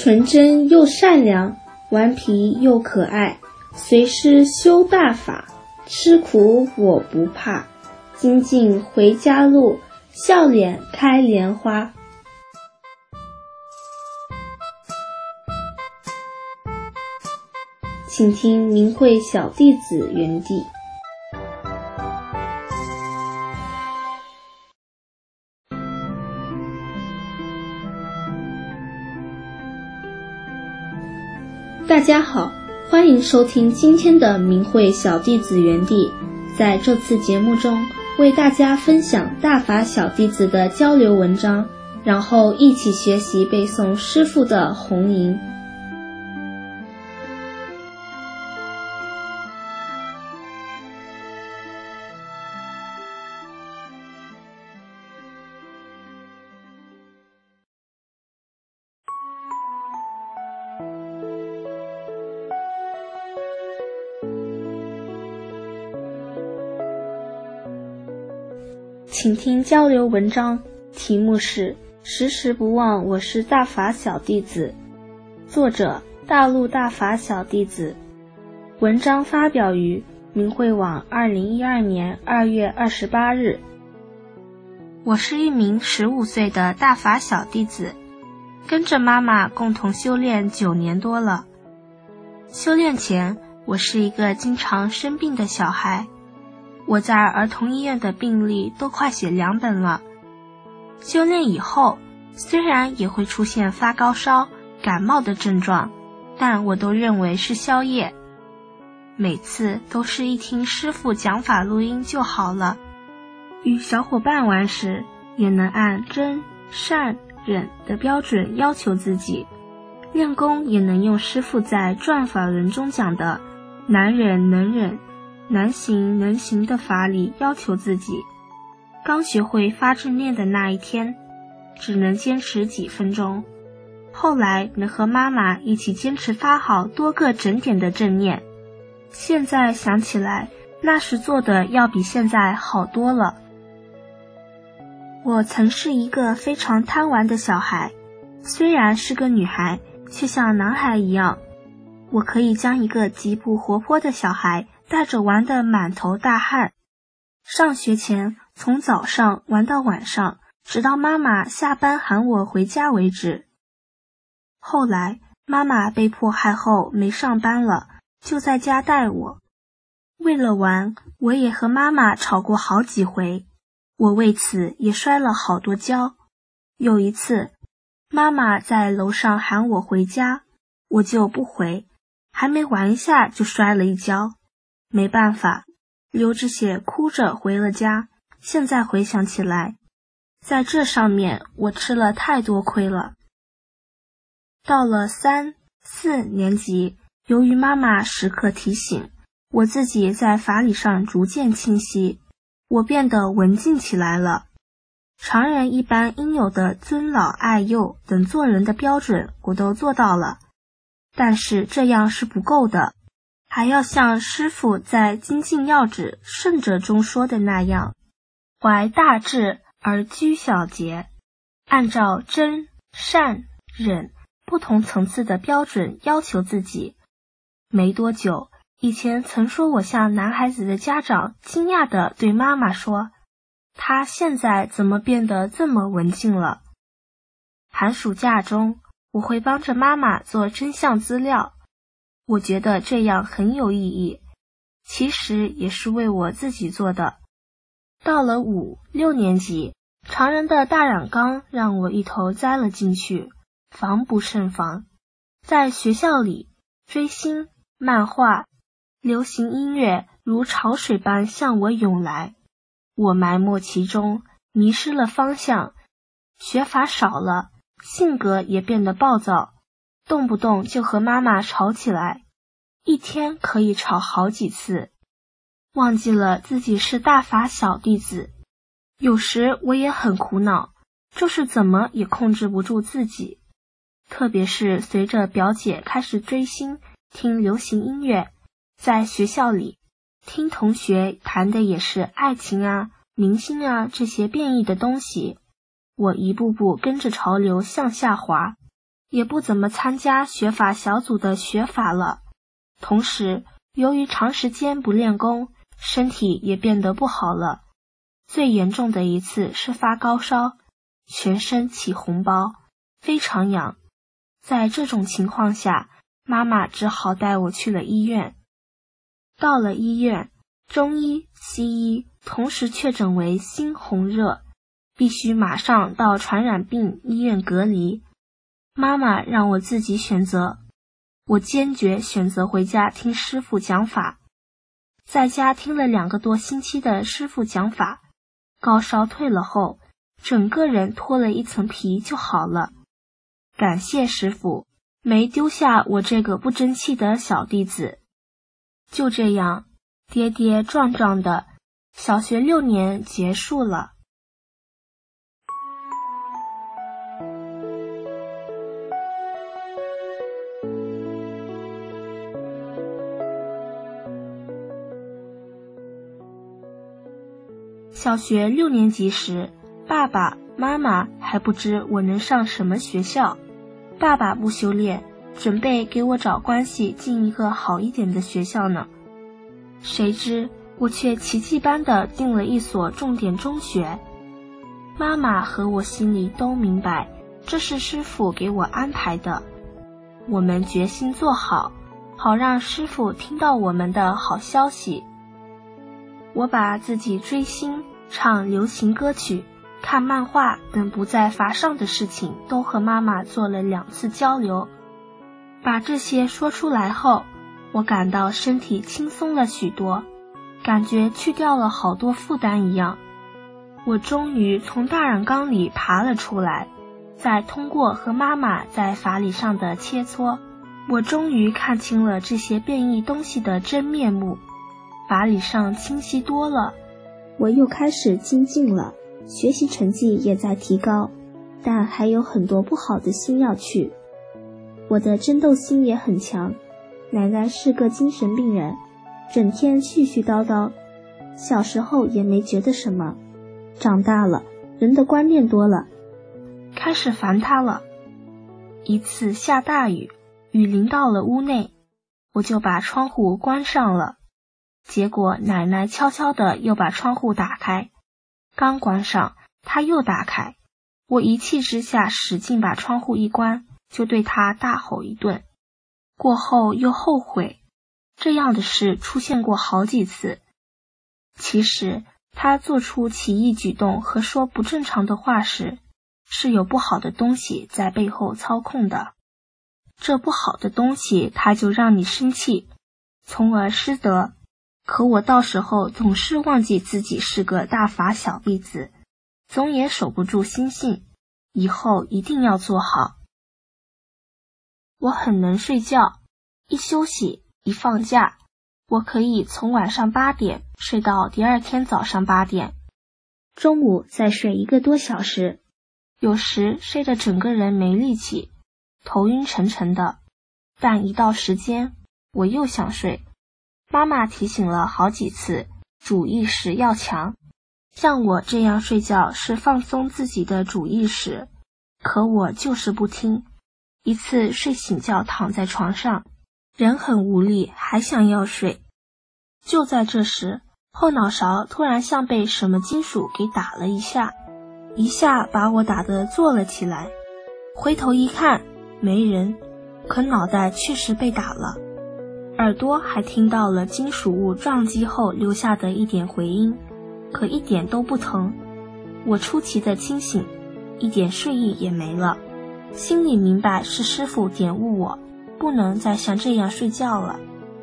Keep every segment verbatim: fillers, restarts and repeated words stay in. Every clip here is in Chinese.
纯真又善良，顽皮又可爱，随师修大法，吃苦我不怕，精进回家路，笑脸开莲花。请听明慧小弟子原地。大家好，欢迎收听今天的明慧小弟子园地。在这次节目中，为大家分享大法小弟子的交流文章，然后一起学习背诵师父的弘吟。请听交流文章，题目是时时不忘我是大法小弟子，作者大陆大法小弟子。文章发表于明慧网二零一二年二月二十八日。我是一名十五岁的大法小弟子，跟着妈妈共同修炼九年多了。修炼前，我是一个经常生病的小孩，我在儿童医院的病历都快写两本了。修炼以后，虽然也会出现发高烧、感冒的症状，但我都认为是宵夜。每次都是一听师父讲法录音就好了。与小伙伴玩时，也能按真、善、忍的标准要求自己。练功也能用师父在转法轮中讲的难忍能忍，难行能行的法理要求自己。刚学会发正念的那一天，只能坚持几分钟，后来能和妈妈一起坚持发好多个整点的正念。现在想起来，那时做的要比现在好多了。我曾是一个非常贪玩的小孩，虽然是个女孩，却像男孩一样。我可以将一个极不活泼的小孩带着玩得满头大汗，上学前从早上玩到晚上，直到妈妈下班喊我回家为止。后来妈妈被迫害后没上班了，就在家带我。为了玩，我也和妈妈吵过好几回，我为此也摔了好多跤。有一次，妈妈在楼上喊我回家，我就不回，还没玩一下就摔了一跤。没办法，流着血哭着回了家。现在回想起来，在这上面我吃了太多亏了。到了三、四年级，由于妈妈时刻提醒，我自己在法理上逐渐清晰，我变得文静起来了。常人一般应有的尊老爱幼等做人的标准我都做到了，但是这样是不够的，还要像师父在《精进要旨圣者》中说的那样，怀大志而居小节，按照真、善、忍不同层次的标准要求自己。没多久，以前曾说我像男孩子的家长惊讶地对妈妈说，他现在怎么变得这么文静了？寒暑假中，我会帮着妈妈做真相资料，我觉得这样很有意义，其实也是为我自己做的。到了五、六年级，常人的大染缸让我一头栽了进去，防不胜防。在学校里，追星、漫画、流行音乐如潮水般向我涌来，我埋没其中，迷失了方向，学法少了，性格也变得暴躁，动不动就和妈妈吵起来，一天可以吵好几次。忘记了自己是大法小弟子，有时我也很苦恼，就是怎么也控制不住自己。特别是随着表姐开始追星、听流行音乐，在学校里听同学谈的也是爱情啊、明星啊这些变异的东西，我一步步跟着潮流向下滑， 也不怎么参加学法小组的学法了。同时，由于长时间不练功，身体也变得不好了。最严重的一次是发高烧，全身起红包，非常痒。在这种情况下，妈妈只好带我去了医院。到了医院，中医、西医同时确诊为心红热，必须马上到传染病医院隔离。妈妈让我自己选择，我坚决选择回家听师傅讲法。在家听了两个多星期的师傅讲法，高烧退了后，整个人脱了一层皮就好了。感谢师傅，没丢下我这个不争气的小弟子。就这样，跌跌撞撞的，小学六年结束了。小学六年级时，爸爸妈妈还不知我能上什么学校。爸爸不修炼，准备给我找关系进一个好一点的学校呢。谁知我却奇迹般地进了一所重点中学。妈妈和我心里都明白，这是师傅给我安排的。我们决心做好，好让师傅听到我们的好消息。我把自己追星、唱流行歌曲、看漫画等不在法上的事情都和妈妈做了两次交流。把这些说出来后，我感到身体轻松了许多，感觉去掉了好多负担一样。我终于从大染缸里爬了出来，再通过和妈妈在法理上的切磋，我终于看清了这些变异东西的真面目，法理上清晰多了。我又开始精进了，学习成绩也在提高，但还有很多不好的心要去。我的争斗心也很强，奶奶是个精神病人，整天絮絮叨叨，小时候也没觉得什么，长大了，人的观念多了，开始烦她了。一次下大雨，雨淋到了屋内，我就把窗户关上了。结果奶奶悄悄地又把窗户打开，刚关上，她又打开。我一气之下使劲把窗户一关，就对她大吼一顿。过后又后悔，这样的事出现过好几次。其实她做出奇异举动和说不正常的话时，是有不好的东西在背后操控的。这不好的东西它就让你生气，从而失德。可我到时候总是忘记自己是个大法小弟子，总也守不住心性，以后一定要做好。我很能睡觉，一休息一放假，我可以从晚上八点睡到第二天早上八点，中午再睡一个多小时，有时睡得整个人没力气，头晕沉沉的，但一到时间我又想睡。妈妈提醒了好几次，主意识要强，像我这样睡觉是放松自己的主意识，可我就是不听。一次睡醒觉躺在床上，人很无力，还想要睡。就在这时，后脑勺突然像被什么金属给打了一下，一下把我打得坐了起来。回头一看，没人，可脑袋确实被打了。耳朵还听到了金属物撞击后留下的一点回音，可一点都不疼。我出奇的清醒，一点睡意也没了，心里明白是师傅点悟我，不能再像这样睡觉了。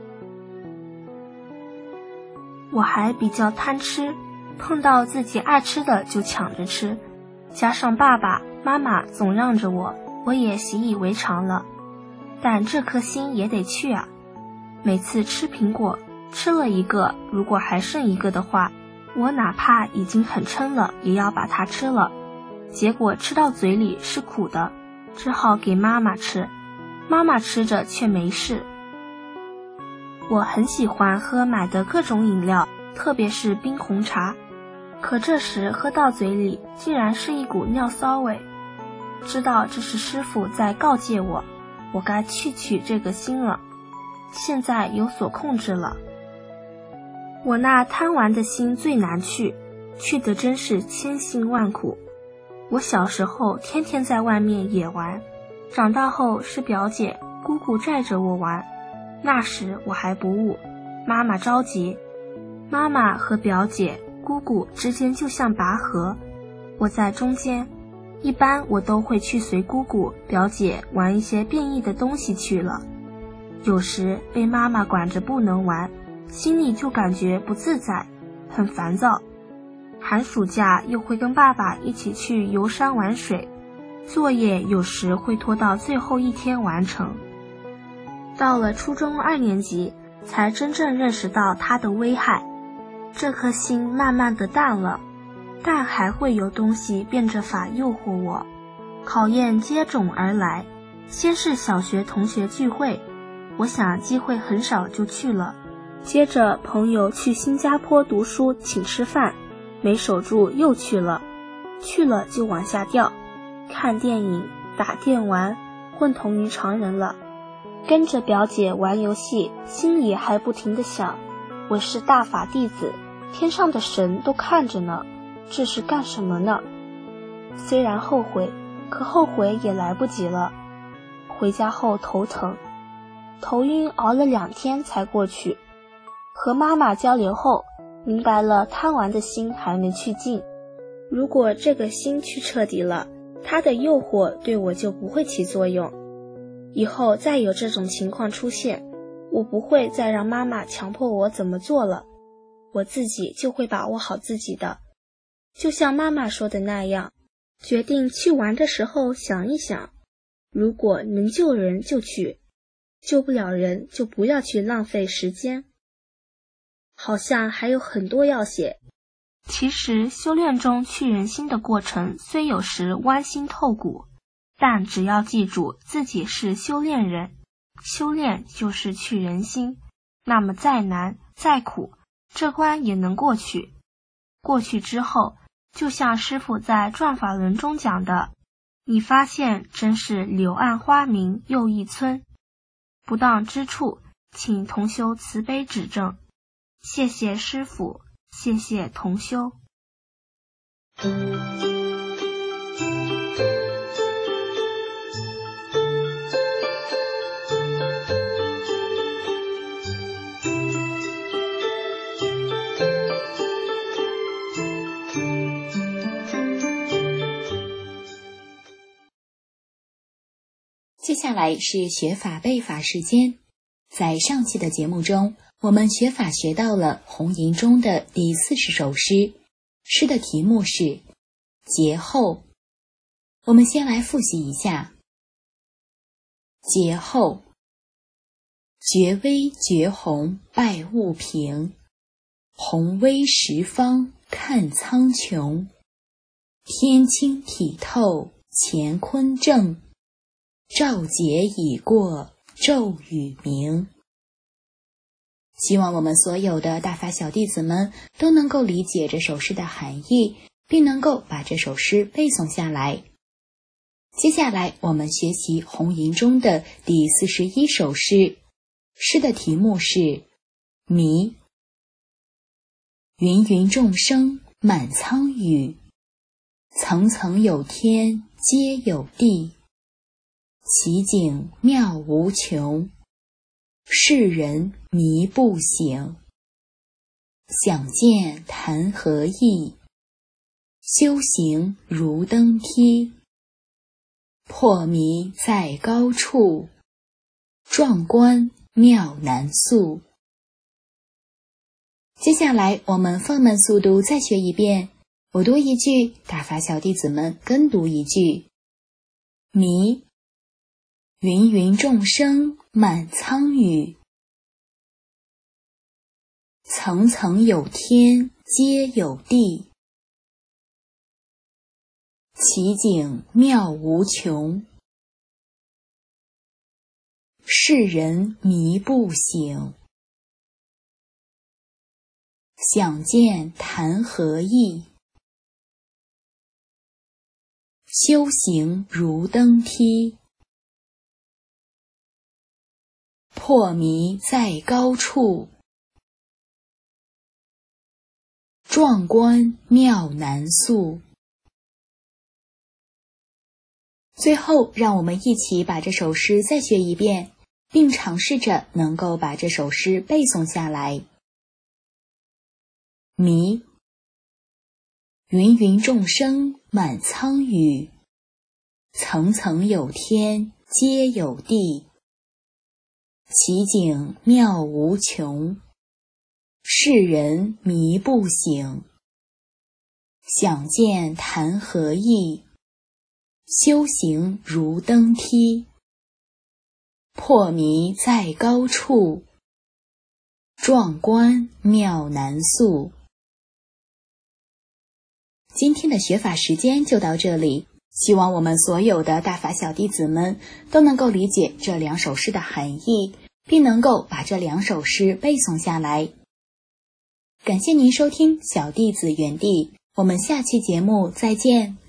我还比较贪吃，碰到自己爱吃的就抢着吃，加上爸爸妈妈总让着我，我也习以为常了。但这颗心也得去啊。每次吃苹果，吃了一个，如果还剩一个的话，我哪怕已经很撑了，也要把它吃了。结果吃到嘴里是苦的，只好给妈妈吃，妈妈吃着却没事。我很喜欢喝买的各种饮料，特别是冰红茶，可这时喝到嘴里竟然是一股尿骚味。 知道这是师父在告诫我，我该去取这个心了。现在有所控制了。我那贪玩的心最难去，去的真是千辛万苦。我小时候天天在外面野玩，长大后是表姐、姑姑载着我玩，那时我还不悟，妈妈着急。妈妈和表姐、姑姑之间就像拔河，我在中间。一般我都会去随姑姑、表姐玩一些变异的东西去了。有时被妈妈管着不能玩，心里就感觉不自在，很烦躁。寒暑假又会跟爸爸一起去游山玩水，作业有时会拖到最后一天完成。到了初中二年级，才真正认识到它的危害。这颗心慢慢的淡了，但还会有东西变着法诱惑我。考验接踵而来，先是小学同学聚会，我想机会很少就去了。接着朋友去新加坡读书请吃饭，没守住又去了，去了就往下掉，看电影、打电玩，混同于常人了。跟着表姐玩游戏，心里还不停地想，我是大法弟子，天上的神都看着呢，这是干什么呢？虽然后悔，可后悔也来不及了。回家后头疼，头晕熬了两天才过去。和妈妈交流后，明白了贪玩的心还没去尽。如果这个心去彻底了，它的诱惑对我就不会起作用。以后再有这种情况出现，我不会再让妈妈强迫我怎么做了，我自己就会把握好自己的。就像妈妈说的那样，决定去玩的时候想一想，如果能救人就去，救不了人就不要去浪费时间。好像还有很多要写。其实修炼中去人心的过程虽有时剜心透骨，但只要记住自己是修炼人，修炼就是去人心，那么再难再苦，这关也能过去。过去之后，就像师父在转法轮中讲的，你发现真是柳暗花明又一村，不当之处，请同修慈悲指正。谢谢师父，谢谢同修。 接下来是学法背法时间。在上期的节目中，我们学法学到了红吟中的第四十首诗，诗的题目是劫后。我们先来复习一下。劫后，绝微绝红拜物平，红微十方看苍穹，天清体透乾坤正，照劫已过骤雨明。希望我们所有的大法小弟子们都能够理解这首诗的含义，并能够把这首诗背诵下来。接下来我们学习红吟中的第四十一首诗，诗的题目是迷。芸芸众生满苍宇，层层有天皆有地，其景妙无穷，世人迷不醒。想见谈何易，修行如登梯，破迷在高处，壮观妙难速。接下来我们放慢速度再学一遍，我读一句，大法小弟子们跟读一句。迷，芸芸众生满苍宇，层层有天皆有地，其景妙无穷，世人迷不醒。想见谈何易， 修行如登梯，破迷在高处，壮观妙难诉。最后，让我们一起把这首诗再学一遍，并尝试着能够把这首诗背诵下来。迷，芸芸众生满苍宇，层层有天皆有地，其景妙无穷，世人迷不醒。想见谈何易，修行如登梯，破迷在高处，壮观妙难诉。今天的学法时间就到这里，希望我们所有的大法小弟子们都能够理解这两首诗的含义，并能够把这两首诗背诵下来。感谢您收听小弟子园地，我们下期节目再见。